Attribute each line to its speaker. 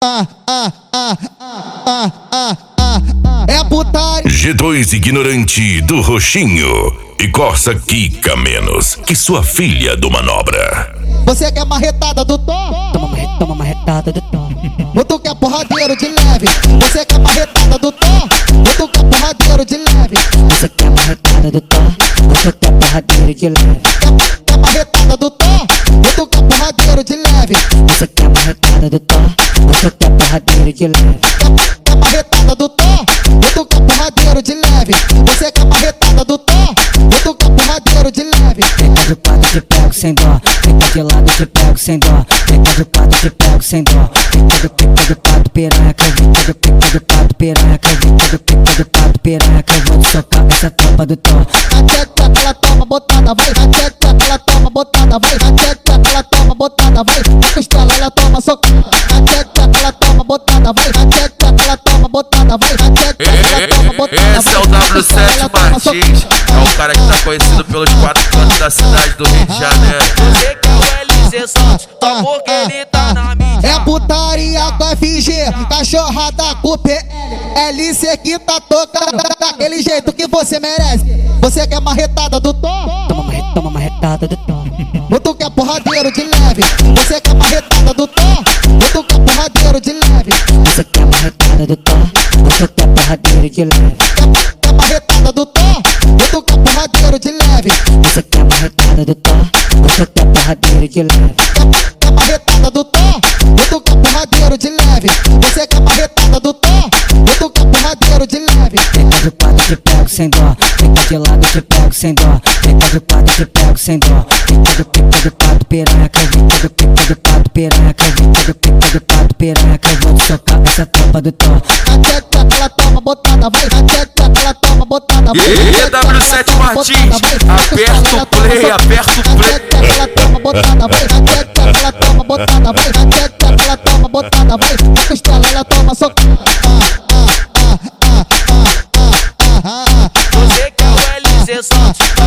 Speaker 1: É putaria.
Speaker 2: G2 ignorante do roxinho e Corsa quica menos que sua filha do manobra.
Speaker 1: Você quer marretada do Thor?
Speaker 3: Toma marretada do Thor.
Speaker 1: Ou tu quer porradeiro de leve? Você quer marretada do Thor? Ou tu quer porradeiro de leve?
Speaker 3: Você quer marretada do Thor? Você quer porradeiro de leve?
Speaker 1: Quer marretada do Thor? Ou tu quer porradeiro de leve?
Speaker 3: Você quer marretada do Thor? Você quer porradeiro de leve?
Speaker 1: Quer marretada do Thor? Ou tu quer porradeiro de leve? Você quer marretada do Thor? Ou tu quer porradeiro de leve?
Speaker 3: Fica de quatro, te pego sem dó. Fica de lado, te pego sem dó. Fica de quatro, te pego sem dó. Fica do pato piranha, fica do pato piranha, fica do pato piranha, que eu vou te socar essa tropa do Thor.
Speaker 1: A tcheca que ela toma botada, vai. A tcheca que ela toma botada, vai. A tcheca que ela toma botada, vai. A costela ela toma socada. A tcheca que ela toma botada, vai. A tcheca que ela toma botada, vai. A tcheca que ela toma botada, vai.
Speaker 4: Esse é o W7 Martins, é o cara que tá conhecido pelos quatro cantos da cidade do Rio de Janeiro.
Speaker 5: Você que é o LC Santos, só porque ele tá na mídia.
Speaker 1: É putaria com FG, cachorrada com PL. LC que tá tocando daquele jeito que você merece. Você quer marretada do Thor?
Speaker 3: Toma marretada do Thor.
Speaker 1: Ou tu quer porradeiro de leve? Você quer marretada do Thor? Ou tu quer porradeiro de leve?
Speaker 3: Você quer marretada do Thor? Você quer porradeiro de leve?
Speaker 1: Quer marretada do Thor? Ou tu quer porradeiro de leve?
Speaker 3: Você quer marretada do Thor? Você quer porradeiro de leve?
Speaker 1: Quer marretada do Thor? Ou tu quer porradeiro de leve? Você quer marretada do Thor? Ou tu quer porradeiro de leve?
Speaker 3: Fica de quatro, te pego sem dó. Fica de lado, te pego sem dó. Fica de quatro, te pego sem dó. Fica do pato piranha, fica do pato piranha, fica do pato piranha, que eu vou te socar essa tropa do Thor.
Speaker 1: A tcheca que ela toma botada, vai. A tcheca que ela toma botada, vai.
Speaker 4: E W7 Martins, aperta o play, aperta o play.
Speaker 1: A tcheca que ela toma botada, vai. A tcheca que ela toma botada, vai. A tcheca que ela toma botada, vai. A costela ela toma socada.
Speaker 5: Você que é o LC Santos,